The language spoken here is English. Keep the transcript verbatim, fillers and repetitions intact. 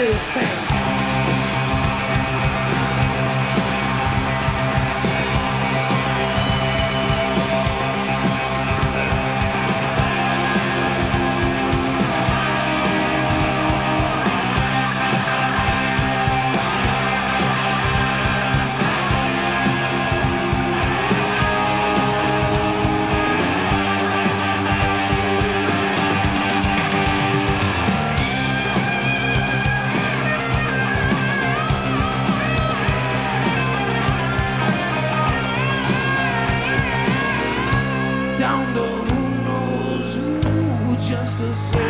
his pants. Down to who knows who, just a soul.